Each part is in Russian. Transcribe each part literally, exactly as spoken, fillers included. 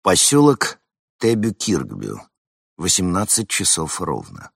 Поселок Тебю-Киркбю. Восемнадцать часов ровно.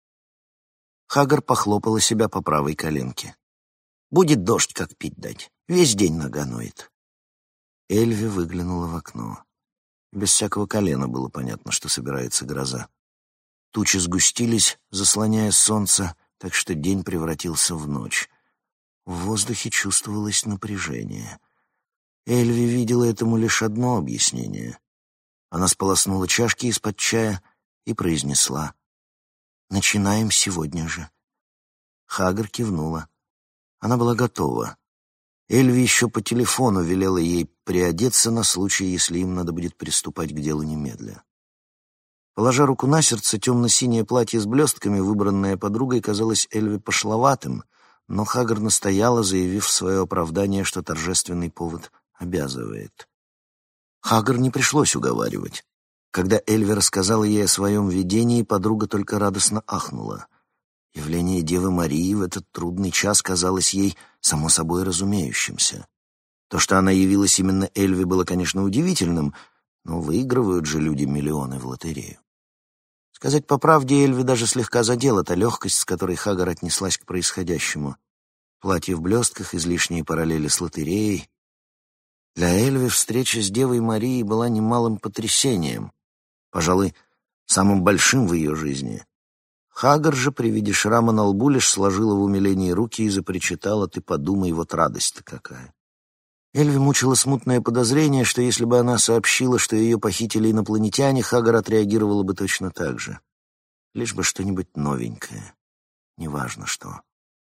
Хагар похлопала себя по правой коленке. «Будет дождь, как пить дать. Весь день нога ноет». Эльви выглянула в окно. Без всякого колена было понятно, что собирается гроза. Тучи сгустились, заслоняя солнце, так что день превратился в ночь. В воздухе чувствовалось напряжение. Эльви видела этому лишь одно объяснение. Она сполоснула чашки из-под чая и произнесла: «Начинаем сегодня же». Хагар кивнула. Она была готова. Эльви еще по телефону велела ей приодеться на случай, если им надо будет приступать к делу немедля. Положа руку на сердце, темно-синее платье с блестками, выбранное подругой, казалось Эльви пошловатым, но Хагар настояла, заявив в свое оправдание, что торжественный повод обязывает. Хагар не пришлось уговаривать. Когда Эльви рассказала ей о своем видении, подруга только радостно ахнула. Явление Девы Марии в этот трудный час казалось ей само собой разумеющимся. То, что она явилась именно Эльви, было, конечно, удивительным, но выигрывают же люди миллионы в лотерею. Сказать по правде, Эльви даже слегка задела та легкость, с которой Хагар отнеслась к происходящему. Платье в блестках, излишние параллели с лотереей. Для Эльви встреча с Девой Марией была немалым потрясением, пожалуй, самым большим в ее жизни. Хагар же при виде шрама на лбу лишь сложила в умилении руки и запричитала: «Ты подумай, вот радость-то какая». Эльви мучило смутное подозрение, что если бы она сообщила, что ее похитили инопланетяне, Хагар отреагировала бы точно так же. Лишь бы что-нибудь новенькое. Неважно что.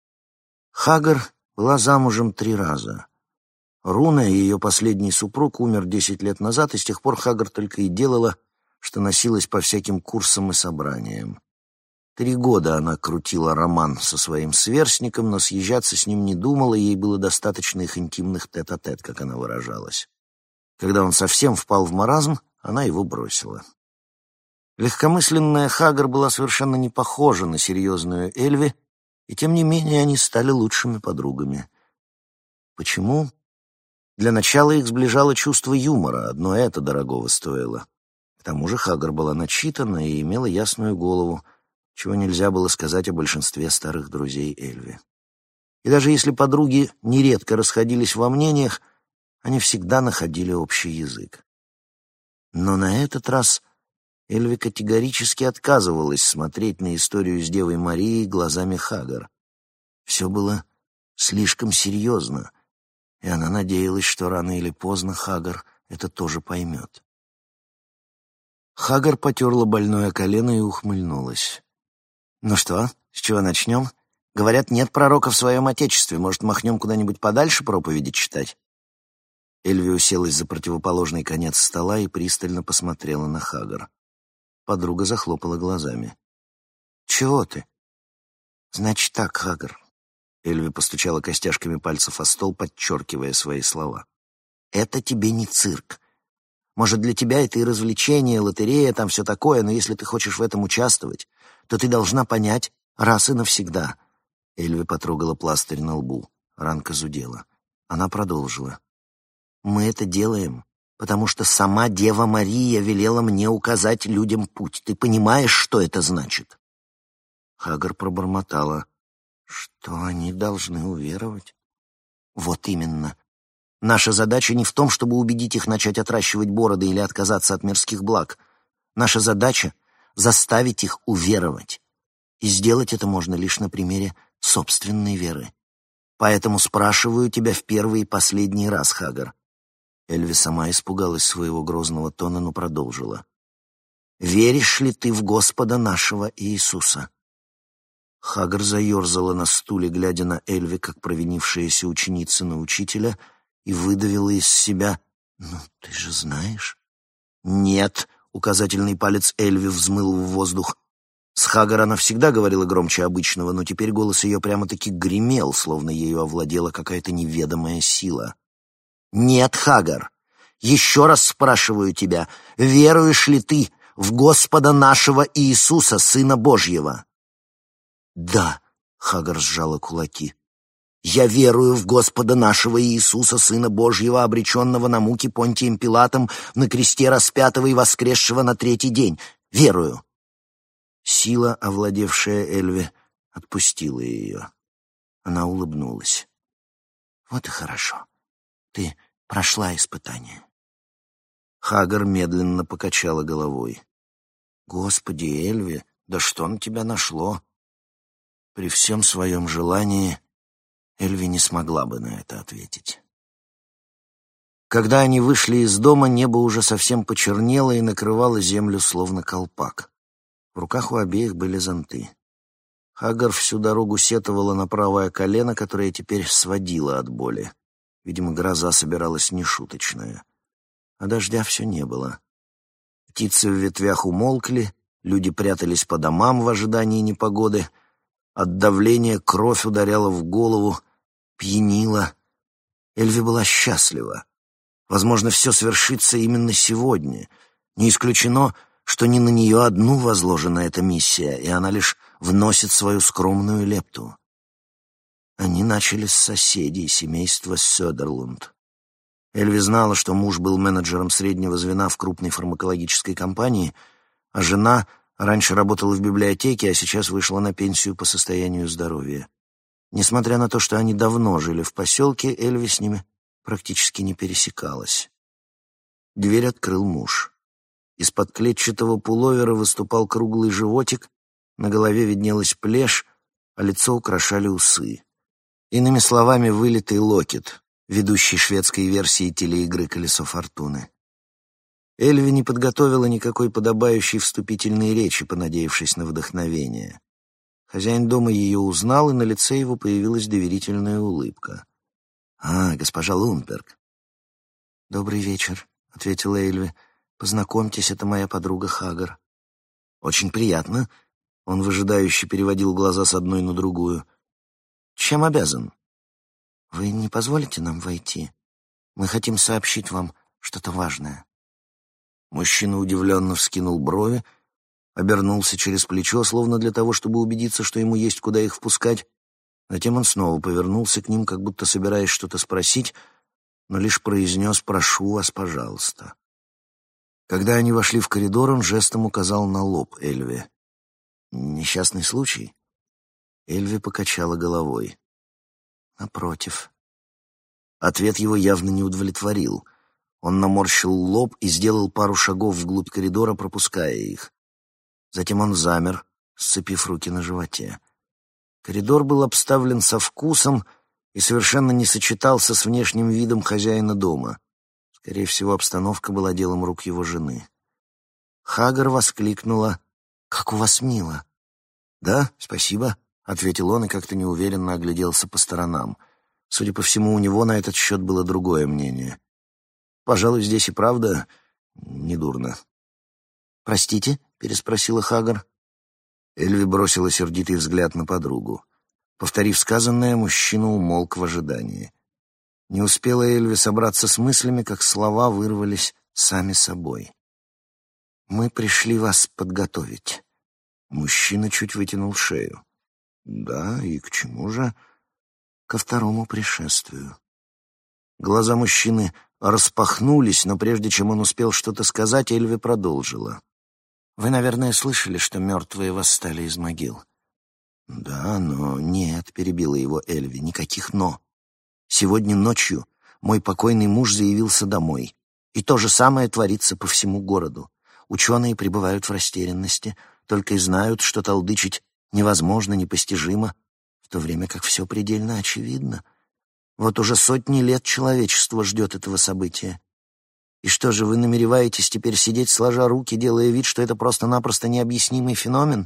Хагар была замужем три раза. Руна, ее последний супруг, умер десять лет назад, и с тех пор Хагар только и делала, что носилась по всяким курсам и собраниям. Три года она крутила роман со своим сверстником, но съезжаться с ним не думала, ей было достаточно их интимных тет-а-тет, как она выражалась. Когда он совсем впал в маразм, она его бросила. Легкомысленная Хагар была совершенно не похожа на серьезную Эльви, и тем не менее они стали лучшими подругами. Почему? Для начала их сближало чувство юмора, одно это дорогого стоило. К тому же Хагар была начитана и имела ясную голову, чего нельзя было сказать о большинстве старых друзей Эльви. И даже если подруги нередко расходились во мнениях, они всегда находили общий язык. Но на этот раз Эльви категорически отказывалась смотреть на историю с Девой Марией глазами Хагар. Все было слишком серьезно, и она надеялась, что рано или поздно Хагар это тоже поймет. Хагар потерла больное колено и ухмыльнулась. «Ну что, с чего начнем? Говорят, нет пророка в своем отечестве. Может, махнем куда-нибудь подальше проповеди читать?» Эльви уселась за противоположный конец стола и пристально посмотрела на Хагар. Подруга захлопала глазами. «Чего ты?» «Значит так, Хагар». Эльви постучала костяшками пальцев о стол, подчеркивая свои слова. «Это тебе не цирк. Может, для тебя это и развлечение, лотерея, там все такое, но если ты хочешь в этом участвовать, то ты должна понять раз и навсегда». Эльви потрогала пластырь на лбу. Ранка зудела. Она продолжила. «Мы это делаем, потому что сама Дева Мария велела мне указать людям путь. Ты понимаешь, что это значит?» Хагар пробормотала. «Что они должны уверовать?» «Вот именно. Наша задача не в том, чтобы убедить их начать отращивать бороды или отказаться от мирских благ. Наша задача — заставить их уверовать. И сделать это можно лишь на примере собственной веры. Поэтому спрашиваю тебя в первый и последний раз, Хагар». Эльви сама испугалась своего грозного тона, но продолжила. «Веришь ли ты в Господа нашего Иисуса?» Хагар заерзала на стуле, глядя на Эльви, как провинившаяся ученица на учителя, и выдавила из себя: «Ну, ты же знаешь». «Нет», — указательный палец Эльви взмыл в воздух. С Хагар она всегда говорила громче обычного, но теперь голос ее прямо-таки гремел, словно ею овладела какая-то неведомая сила. «Нет, Хагар, еще раз спрашиваю тебя, веруешь ли ты в Господа нашего Иисуса, Сына Божьего?» «Да», — Хагар сжала кулаки. «Я верую в Господа нашего Иисуса, Сына Божьего, обреченного на муки Понтием Пилатом, на кресте распятого и воскресшего на третий день. Верую!» Сила, овладевшая Эльве, отпустила ее. Она улыбнулась. «Вот и хорошо. Ты прошла испытание». Хагар медленно покачала головой. «Господи, Эльве, да что на тебя нашло?» При всем своем желании Эльви не смогла бы на это ответить. Когда они вышли из дома, небо уже совсем почернело и накрывало землю словно колпак. В руках у обеих были зонты. Хагар всю дорогу сетовала на правое колено, которое теперь сводило от боли. Видимо, гроза собиралась нешуточная. А дождя все не было. Птицы в ветвях умолкли, люди прятались по домам в ожидании непогоды. От давления кровь ударяла в голову, пьянила. Эльви была счастлива. Возможно, все свершится именно сегодня. Не исключено, что не на нее одну возложена эта миссия, и она лишь вносит свою скромную лепту. Они начали с соседей, семейства Söderlund. Эльви знала, что муж был менеджером среднего звена в крупной фармакологической компании, а жена раньше работала в библиотеке, а сейчас вышла на пенсию по состоянию здоровья. Несмотря на то, что они давно жили в поселке, Эльви с ними практически не пересекалась. Дверь открыл муж. Из-под клетчатого пуловера выступал круглый животик, на голове виднелась плешь, а лицо украшали усы. Иными словами, вылитый локет, ведущий шведской версии телеигры «Колесо фортуны». Эльви не подготовила никакой подобающей вступительной речи, понадеявшись на вдохновение. Хозяин дома ее узнал, и на лице его появилась доверительная улыбка. «А, госпожа Лундберг». «Добрый вечер», — ответила Эльви. «Познакомьтесь, это моя подруга Хагар». «Очень приятно». Он выжидающе переводил глаза с одной на другую. «Чем обязан?» «Вы не позволите нам войти? Мы хотим сообщить вам что-то важное». Мужчина удивленно вскинул брови, обернулся через плечо, словно для того, чтобы убедиться, что ему есть куда их впускать. Затем он снова повернулся к ним, как будто собираясь что-то спросить, но лишь произнес «прошу вас, пожалуйста». Когда они вошли в коридор, он жестом указал на лоб Эльве. «Несчастный случай?» Эльви покачала головой. «Напротив». Ответ его явно не удовлетворил. Он наморщил лоб и сделал пару шагов вглубь коридора, пропуская их. Затем он замер, сцепив руки на животе. Коридор был обставлен со вкусом и совершенно не сочетался с внешним видом хозяина дома. Скорее всего, обстановка была делом рук его жены. Хагар воскликнула: «Как у вас мило!» «Да, спасибо», — ответил он и как-то неуверенно огляделся по сторонам. Судя по всему, у него на этот счет было другое мнение. «Пожалуй, здесь и правда недурно». «Простите?» — переспросила Хагар. Эльви бросила сердитый взгляд на подругу. Повторив сказанное, мужчина умолк в ожидании. Не успела Эльви собраться с мыслями, как слова вырвались сами собой. «Мы пришли вас подготовить». Мужчина чуть вытянул шею. «Да, и к чему же?» «Ко второму пришествию». Глаза мужчины распахнулись, но прежде чем он успел что-то сказать, Эльви продолжила. «Вы, наверное, слышали, что мертвые восстали из могил?» «Да, но нет», — перебила его Эльви, — «никаких «но». Сегодня ночью мой покойный муж заявился домой, и то же самое творится по всему городу. Ученые пребывают в растерянности, только и знают, что толдычить невозможно, непостижимо, в то время как все предельно очевидно. Вот уже сотни лет человечество ждет этого события. И что же, вы намереваетесь теперь сидеть сложа руки, делая вид, что это просто-напросто необъяснимый феномен?»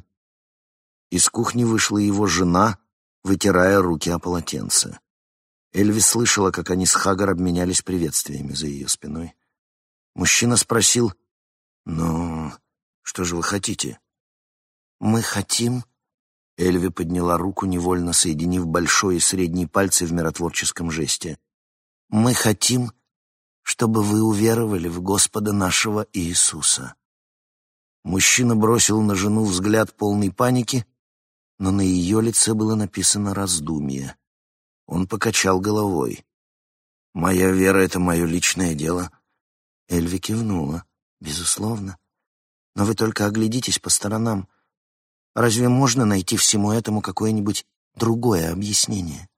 Из кухни вышла его жена, вытирая руки о полотенце. Эльви слышала, как они с Хагар обменялись приветствиями за ее спиной. Мужчина спросил: «Ну, что же вы хотите?» «Мы хотим...» Эльви подняла руку, невольно соединив большой и средний пальцы в миротворческом жесте. «Мы хотим, чтобы вы уверовали в Господа нашего Иисуса». Мужчина бросил на жену взгляд полный паники, но на ее лице было написано раздумье. Он покачал головой. «Моя вера — это мое личное дело». Эльви кивнула. «Безусловно. Но вы только оглядитесь по сторонам. Разве можно найти всему этому какое-нибудь другое объяснение?»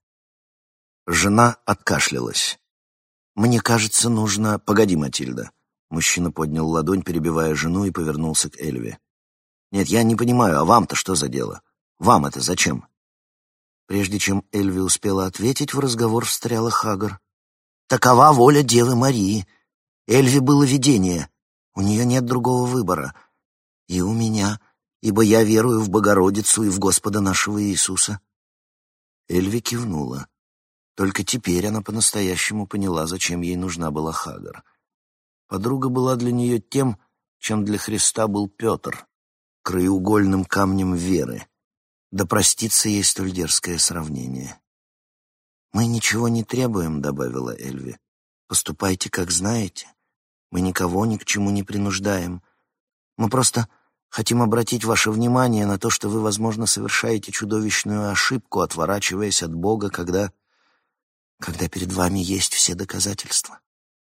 Жена откашлялась. «Мне кажется, нужно...» «Погоди, Матильда». Мужчина поднял ладонь, перебивая жену, и повернулся к Эльве. «Нет, я не понимаю, а вам-то что за дело? Вам это зачем?» Прежде чем Эльви успела ответить, в разговор встряла Хагар. «Такова воля Девы Марии. Эльве было видение. У нее нет другого выбора. И у меня, ибо я верую в Богородицу и в Господа нашего Иисуса». Эльви кивнула. Только теперь она по-настоящему поняла, зачем ей нужна была Хагар. Подруга была для нее тем, чем для Христа был Петр, краеугольным камнем веры. Да простится ей столь дерзкое сравнение. «Мы ничего не требуем», — добавила Эльви. «Поступайте, как знаете. Мы никого ни к чему не принуждаем. Мы просто хотим обратить ваше внимание на то, что вы, возможно, совершаете чудовищную ошибку, отворачиваясь от Бога, когда... когда перед вами есть все доказательства».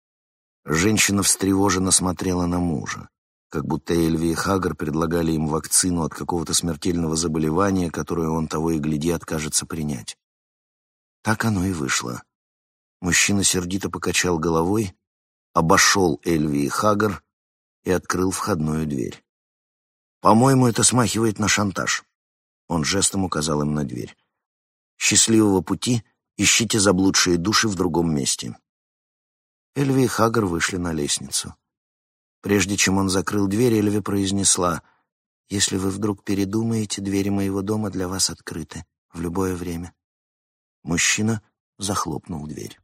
Женщина встревоженно смотрела на мужа, как будто Эльви и Хагар предлагали им вакцину от какого-то смертельного заболевания, которое он того и гляди откажется принять. Так оно и вышло. Мужчина сердито покачал головой, обошел Эльви и Хагар и открыл входную дверь. «По-моему, это смахивает на шантаж». Он жестом указал им на дверь. «Счастливого пути, ищите заблудшие души в другом месте». Эльви и Хагар вышли на лестницу. Прежде чем он закрыл дверь, Эльви произнесла: «Если вы вдруг передумаете, двери моего дома для вас открыты в любое время». Мужчина захлопнул дверь.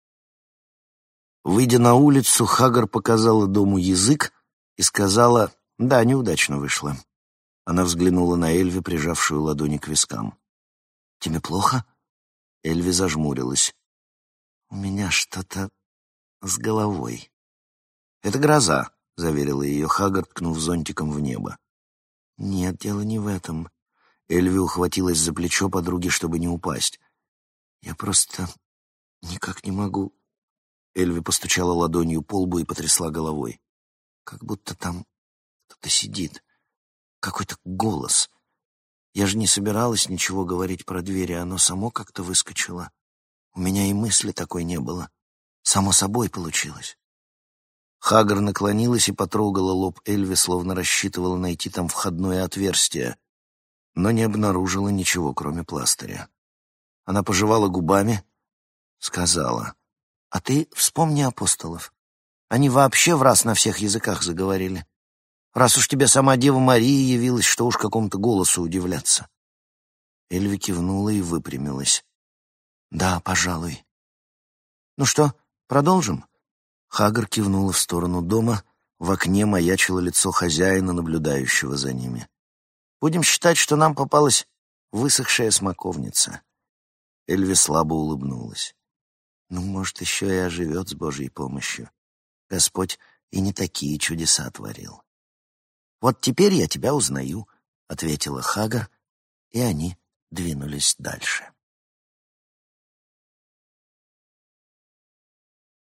Выйдя на улицу, Хагар показала дому язык и сказала: «Да, неудачно вышло». Она взглянула на Эльви, прижавшую ладони к вискам. «Тебе плохо?» Эльви зажмурилась. «У меня что-то с головой». «Это гроза», — заверила ее Хагар, ткнув зонтиком в небо. «Нет, дело не в этом». Эльви ухватилась за плечо подруги, чтобы не упасть. «Я просто никак не могу...» Эльви постучала ладонью по лбу и потрясла головой. «Как будто там кто-то сидит. Какой-то голос. Я же не собиралась ничего говорить про двери, оно само как-то выскочило. У меня и мысли такой не было. Само собой получилось». Хагар наклонилась и потрогала лоб Эльви, словно рассчитывала найти там входное отверстие, но не обнаружила ничего, кроме пластыря. Она пожевала губами, сказала: «А ты вспомни апостолов. Они вообще в раз на всех языках заговорили. Раз уж тебе сама Дева Мария явилась, что уж какому-то голосу удивляться». Эльви кивнула и выпрямилась. «Да, пожалуй». «Ну что, продолжим?» Хагар кивнула в сторону дома, в окне маячило лицо хозяина, наблюдающего за ними. «Будем считать, что нам попалась высохшая смоковница». Эльви слабо улыбнулась. «Ну, может, еще и оживет с Божьей помощью. Господь и не такие чудеса творил». «Вот теперь я тебя узнаю», — ответила Хагар, и они двинулись дальше.